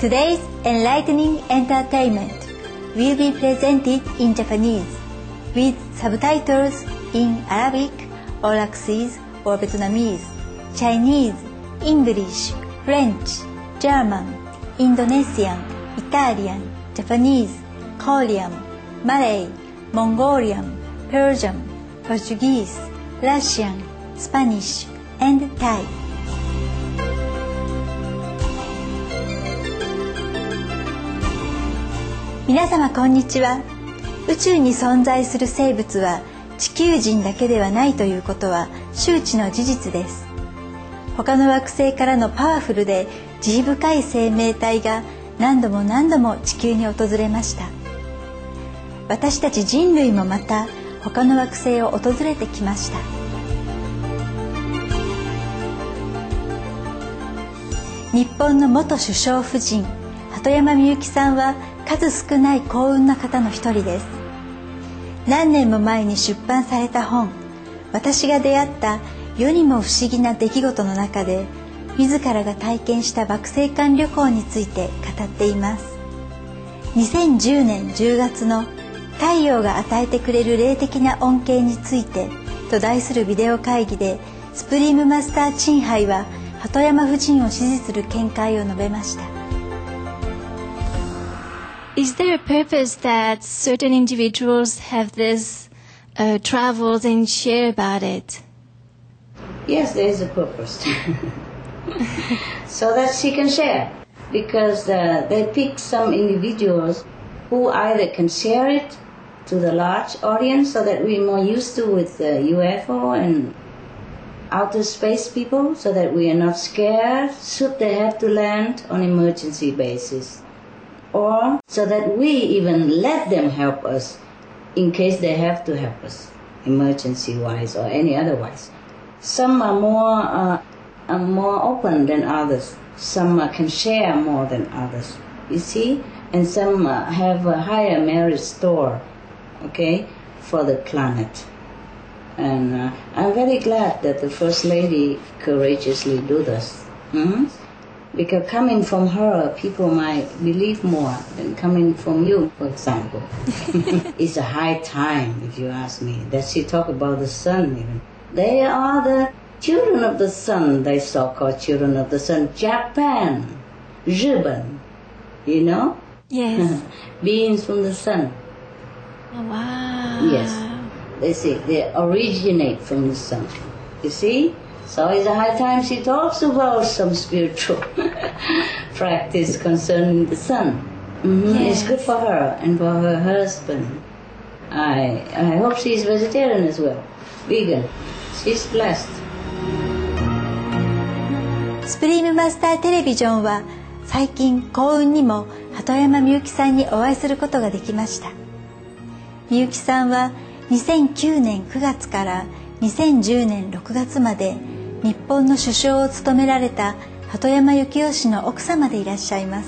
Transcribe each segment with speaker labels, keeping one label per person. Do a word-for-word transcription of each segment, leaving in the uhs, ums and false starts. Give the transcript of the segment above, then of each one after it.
Speaker 1: Today's enlightening entertainment will be presented in Japanese with subtitles in Arabic or Xyz or Vietnamese, Chinese, English, French, German, Indonesian, Italian, Japanese, Korean, Malay, Mongolian, Persian, Portuguese, Russian, Spanish, and Thai.皆様こんにちは。宇宙に存在する生物は地球人だけではないということは周知の事実です。他の惑星からのパワフルで慈悲深い生命体が何度も何度も地球に訪れました。私たち人類もまた他の惑星を訪れてきました。日本の元首相夫人鳩山みゆきさんは数少ない幸運な方の一人です。何年も前に出版された本、私が出会った世にも不思議な出来事の中で、自らが体験した惑星間旅行について語っています。にせんじゅうねんじゅうがつの太陽が与えてくれる霊的な恩恵についてと題するビデオ会議で、スプリームマスターチンハイは鳩山夫人を支持する見解を述べました。
Speaker 2: Is there a purpose that certain individuals have this uh, travels and share about it?
Speaker 3: Yes, there is a purpose. So that she can share. Because uh, they pick some individuals who either can share it to the large audience so that we're more used to with the U F O and outer space people, so that we are not scared should they have to land on emergency basis. Or so that we even let them help us in case they have to help us, emergency-wise or any otherwise. Some are more uh, are more open than others. Some uh, can share more than others, you see? And some uh, have a higher merit store, okay, for the planet. And uh, I'm very glad that the First Lady courageously do this. Mm-hmm. Because coming from her, people might believe more than coming from you, for example. It's a high time, if you ask me, that she talk about the sun even. They are the children of the sun, they so-called children of the sun. Japan, Japan, you know?
Speaker 2: Yes.
Speaker 3: Beings from the sun.
Speaker 2: Oh, wow.
Speaker 3: Yes. They say they originate from the sun. You see? So it's a high time she talks about some spiritual practice concerning the sun. Mm-hmm. Yes. It's good for her and for her husband. I I hope she's vegetarian as well, vegan. She's blessed.
Speaker 1: スプリームマスターテレビジョンは最近幸運にも鳩山みゆきさんにお会いすることができました。みゆきさんはにせんきゅうねんくがつからにせんじゅうねんろくがつまで日本の首相を務められた鳩山幸夫氏の奥様でいらっしゃいます。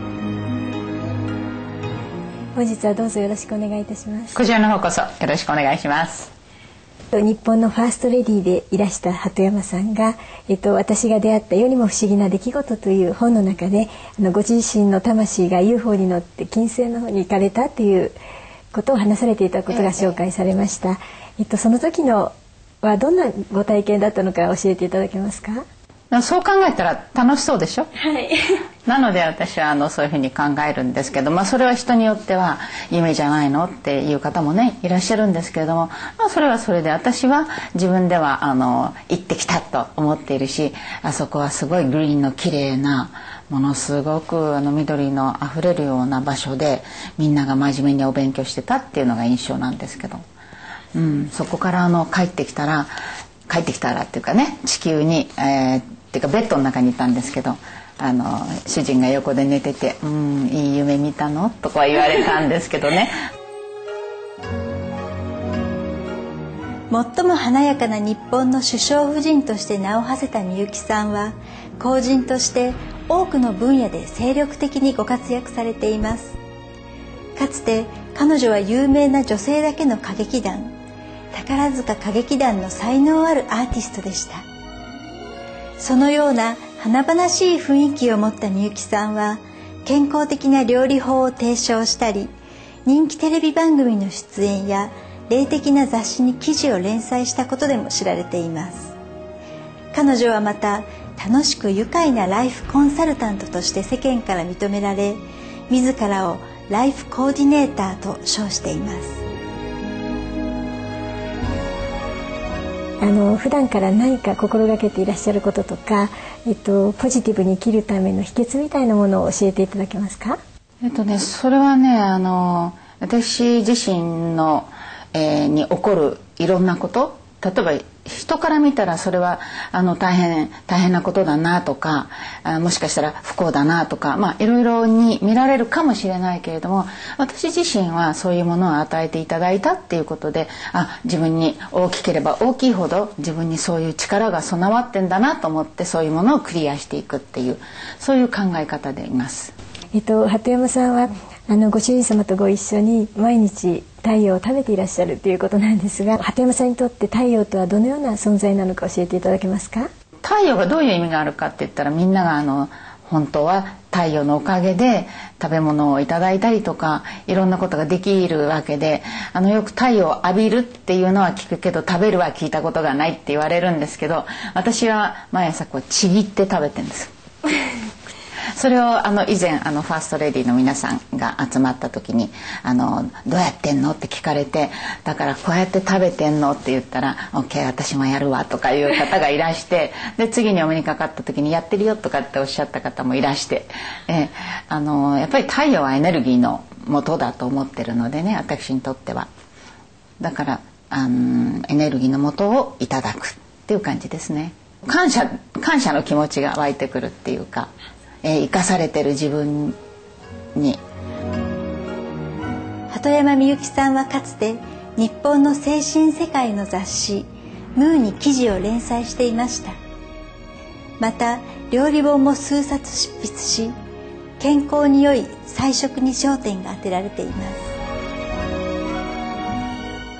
Speaker 4: 本日はどうぞよろしくお願いいたします。
Speaker 5: こちらの方こそよろしくお願いします。
Speaker 4: 日本のファーストレディーでいらした鳩山さんが、えっと、私が出会った世にも不思議な出来事という本の中で、あのご自身の魂が ユーフォー に乗って金星の方に行かれたということを話されていたことが紹介されました。えっと、その時のはどんなご体験だったのか教えていただけますか？
Speaker 5: そう考えたら楽しそうでしょ。
Speaker 4: はい。
Speaker 5: なので私はあのそういうふうに考えるんですけど、まあ、それは人によっては夢じゃないのっていう方もねいらっしゃるんですけれども、まあ、それはそれで私は自分ではあの行ってきたと思っているし、あそこはすごいグリーンの綺麗なものすごくあの緑のあふれるような場所でみんなが真面目にお勉強してたっていうのが印象なんですけど、うん、そこからあの帰ってきたら帰ってきたらっていうかね地球に、えー、っていうかベッドの中にいたんですけど、あの主人が横で寝てて「うんいい夢見たの?」とか言われたんですけどね。
Speaker 1: 最も華やかな日本の首相夫人として名を馳せたみゆきさんは公人として多くの分野で精力的にご活躍されています。かつて彼女は有名な女性だけの歌劇団宝塚歌劇団の才能あるアーティストでした。そのような華々しい雰囲気を持ったみゆきさんは健康的な料理法を提唱したり、人気テレビ番組の出演や霊的な雑誌に記事を連載したことでも知られています。彼女はまた楽しく愉快なライフコンサルタントとして世間から認められ、自らをライフコーディネーターと称しています。
Speaker 4: あの普段から何か心がけていらっしゃることとか、えっと、ポジティブに生きるための秘訣みたいなものを教えていただけますか？
Speaker 5: えっとね、それはね、あの私自身の、えー、に起こるいろんなこと、例えば人から見たらそれはあの大変大変なことだなとか、あもしかしたら不幸だなとか、まあいろいろに見られるかもしれないけれども、私自身はそういうものを与えていただいたっていうことで、あ自分に大きければ大きいほど自分にそういう力が備わってんだなと思って、そういうものをクリアしていくっていう、そういう考え方でいます。
Speaker 4: えっと、鳩山さんはあのご主人様とご一緒に毎日太陽を食べていらっしゃるということなんですが、鳩山さんにとって太陽とはどのような存在なのか教えていただけますか？
Speaker 5: 太陽がどういう意味があるかって言ったら、みんながあの本当は太陽のおかげで食べ物をいただいたりとか、いろんなことができるわけで、あのよく太陽を浴びるっていうのは聞くけど食べるは聞いたことがないって言われるんですけど、私は毎朝こうちぎって食べてるんですそれをあの以前あのファーストレディの皆さんが集まった時に、あのどうやってんのって聞かれて、だからこうやって食べてんのって言ったら OK 私もやるわとかいう方がいらして、で次にお目にかかった時にやってるよとかっておっしゃった方もいらして、えあのやっぱり太陽はエネルギーの元だと思ってるのでね、私にとっては。だからあのエネルギーの元をいただくっていう感じですね。感謝感謝の気持ちが湧いてくるっていうか、えー、生かされてる自分に。
Speaker 1: 鳩山みゆきさんはかつて日本の精神世界の雑誌「ムー」に記事を連載していました。また料理本も数冊執筆し、健康に良い菜食に焦点が当てられています。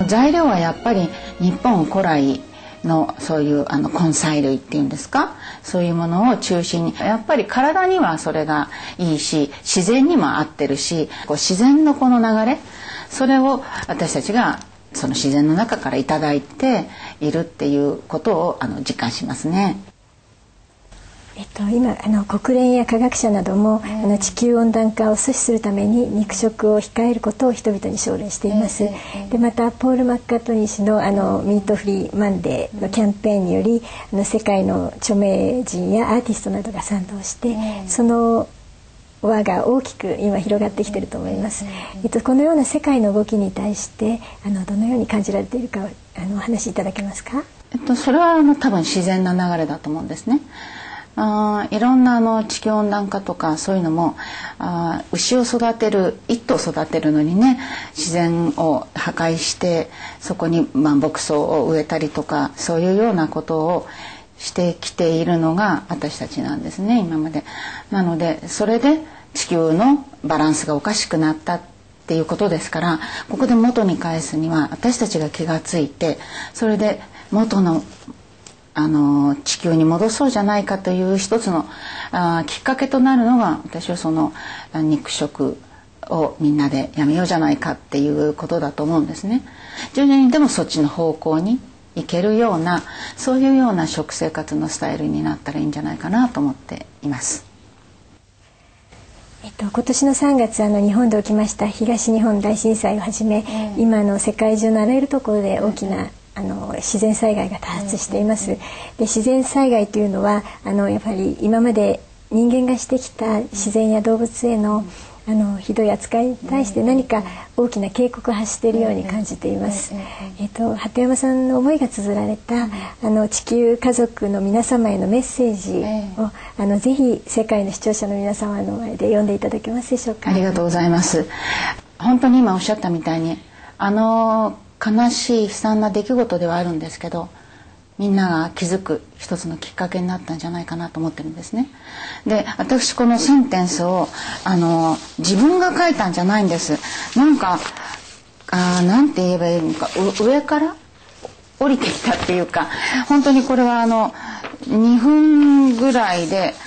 Speaker 5: 材料はやっぱり日本古来のそういうあの根菜類っていうんですか、そういうものを中心に、やっぱり体にはそれがいいし、自然にも合ってるし、こう自然のこの流れ、それを私たちがその自然の中からいただいているっていうことをあの実感しますね。
Speaker 4: えっと、今あの国連や科学者なども、うん、あの地球温暖化を阻止するために肉食を控えることを人々に奨励しています、うん、でまたポール・マッカートニー氏のあのミートフリーマンデーのキャンペーンにより、あの世界の著名人やアーティストなどが賛同して、うん、その輪が大きく今広がってきていると思います、えっと、このような世界の動きに対してあのどのように感じられているかあのお話しいただけますか？
Speaker 5: えっと、それはあの多分自然な流れだと思うんですね。あいろんなあの地球温暖化とかそういうのも、あ牛を育てる一頭育てるのにね、自然を破壊してそこにまあ牧草を植えたりとか、そういうようなことをしてきているのが私たちなんですね、今まで。なのでそれで地球のバランスがおかしくなったっていうことですから、ここで元に返すには私たちが気がついて、それで元のあの地球に戻そうじゃないかという一つのあきっかけとなるのが、私はその肉食をみんなでやめようじゃないかっていうことだと思うんですね。徐々にでもそっちの方向に行けるような、そういうような食生活のスタイルになったらいいんじゃないかなと思っています。
Speaker 4: えっと、今年のさんがつあの日本で起きました東日本大震災をはじめ、うん、今の世界中のあらゆるところで大きな、うんあの自然災害が多発しています。で自然災害というのはあのやっぱり今まで人間がしてきた自然や動物へのあのひどい扱いに対して何か大きな警告を発しているように感じています。えっと、鳩山さんの思いが綴られたあの地球家族の皆様へのメッセージをあのぜひ世界の視聴者の皆様の前で読んでいただけますでしょうか？
Speaker 5: ありがとうございます。本当に今おっしゃったみたいにあの悲しい悲惨な出来事ではあるんですけど、みんなが気づく一つのきっかけになったんじゃないかなと思ってるんですね。で、私このセンテンスをあの自分が書いたんじゃないんです。なんかあなんて言えばいいのか、上から降りてきたっていうか、本当にこれはあのにふんぐらいで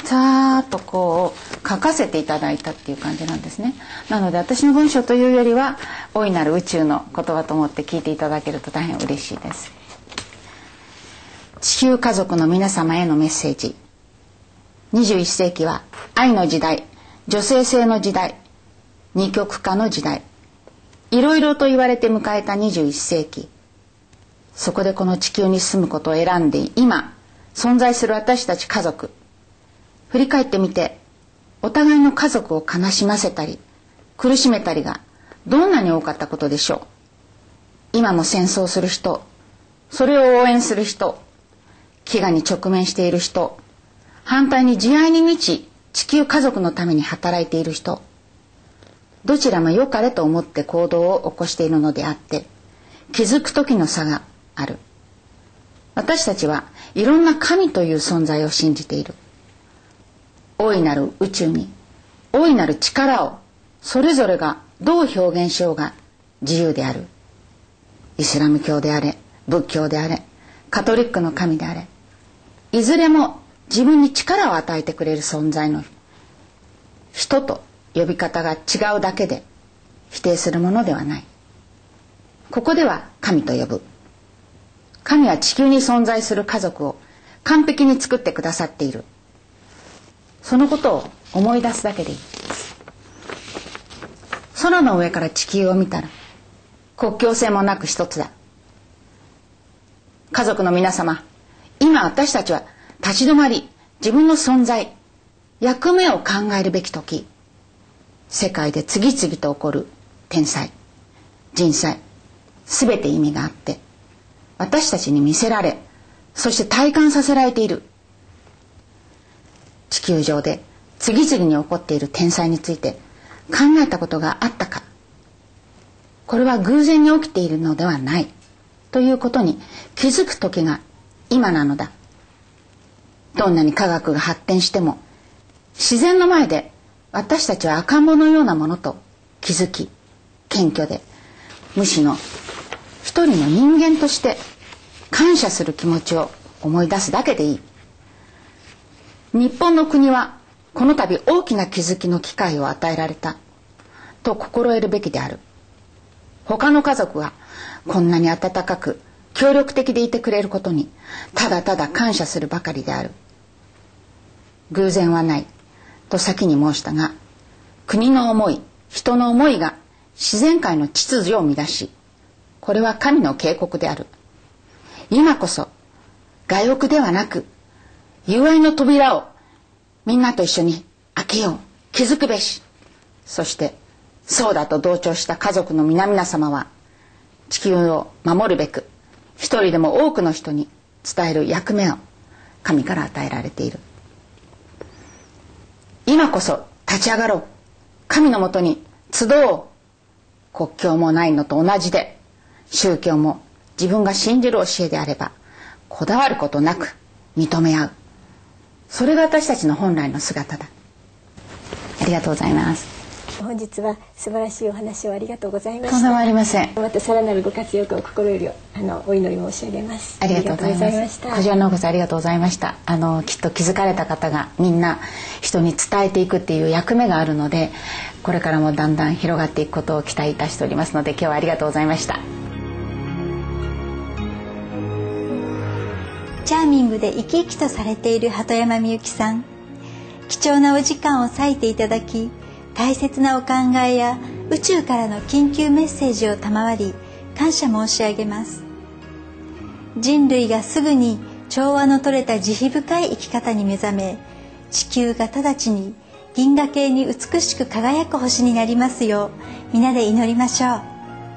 Speaker 5: さーっとこう書かせていただいたっていう感じなんですね。なので私の文章というよりは大いなる宇宙の言葉と思って聞いていただけると大変嬉しいです。地球家族の皆様へのメッセージ。にじゅういっ世紀は愛の時代、女性性の時代、二極化の時代、いろいろと言われて迎えたにじゅういっ世紀。そこでこの地球に住むことを選んで今存在する私たち家族、振り返ってみて、お互いの家族を悲しませたり苦しめたりがどんなに多かったことでしょう。今も戦争する人、それを応援する人、飢餓に直面している人、反対に慈愛に満ち地球家族のために働いている人、どちらも良かれと思って行動を起こしているのであって、気づく時の差がある。私たちはいろんな神という存在を信じている。大いなる宇宙に大いなる力をそれぞれがどう表現しようが自由である。イスラム教であれ、仏教であれ、カトリックの神であれ、いずれも自分に力を与えてくれる存在の人と呼び方が違うだけで否定するものではない。ここでは神と呼ぶ。神は地球に存在する家族を完璧に作ってくださっている。そのことを思い出すだけでいい。空の上から地球を見たら国境線もなく一つだ。家族の皆様、今私たちは立ち止まり自分の存在、役目を考えるべき時。世界で次々と起こる天災、人災、すべて意味があって私たちに見せられ、そして体感させられている。地球上で次々に起こっている天災について考えたことがあったか。これは偶然に起きているのではないということに気づく時が今なのだ。どんなに科学が発展しても自然の前で私たちは赤ん坊のようなものと気づき、謙虚で無視の一人の人間として感謝する気持ちを思い出すだけでいい。日本の国はこの度大きな気づきの機会を与えられたと心得るべきである。他の家族がこんなに温かく協力的でいてくれることにただただ感謝するばかりである。偶然はないと先に申したが、国の思い、人の思いが自然界の秩序を乱し、これは神の警告である。今こそ我欲ではなく友愛の扉をみんなと一緒に開けよう、気づくべし。そしてそうだと同調した家族の皆々様は地球を守るべく一人でも多くの人に伝える役目を神から与えられている。今こそ立ち上がろう、神のもとに集おう。国境もないのと同じで、宗教も自分が信じる教えであればこだわることなく認め合う。それが私たちの本来の姿だ。ありがとうございます。
Speaker 4: 本日は素晴らしいお話をありがとうございました。
Speaker 5: とんでもありません。
Speaker 4: またさらなるご活躍を心よりあのお祈り申し上げます。
Speaker 5: ありがとうございます。こちらのこそありがとうございました。あのきっと気づかれた方がみんな人に伝えていくっていう役目があるので、これからもだんだん広がっていくことを期待いたしておりますので、今日はありがとうございました。
Speaker 1: チャーミングで生き生きとされている鳩山みゆきさん、貴重なお時間を割いていただき、大切なお考えや宇宙からの緊急メッセージを賜り感謝申し上げます。人類がすぐに調和の取れた慈悲深い生き方に目覚め、地球が直ちに銀河系に美しく輝く星になりますよう皆で祈りましょう。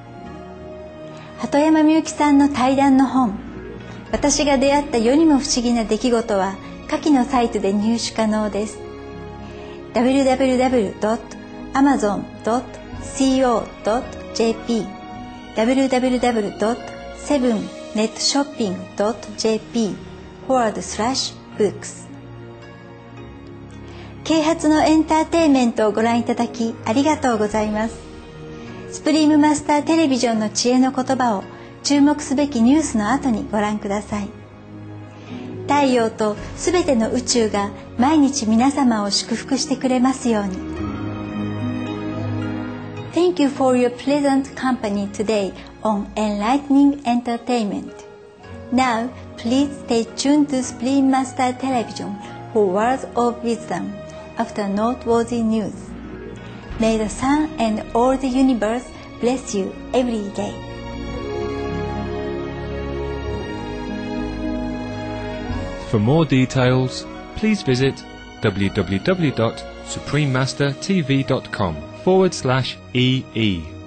Speaker 1: 鳩山みゆきさんの対談の本、私が出会った世にも不思議な出来事は下記のサイトで入手可能です。ダブリューダブリューダブリュードットアマゾンドットコードットジェーピー ダブリューダブリューダブリュードットセブンネットショッピングドットジェーピー フォワードスラッシュブックス。啓発のエンターテインメントをご覧いただきありがとうございます。スプリームマスターテレビジョンの知恵の言葉を注目すべきニュースの後にご覧ください。 太陽とすべての宇宙が毎日皆様を祝福してくれますように。Thank you for your pleasant company today on Enlightening Entertainment. Now, please stay tuned to Supreme Master Television for words of wisdom after noteworthy news. May the sun and all the universe bless you every day.
Speaker 6: For more details, please visit w w w dot supreme master t v dot com forward slash E E.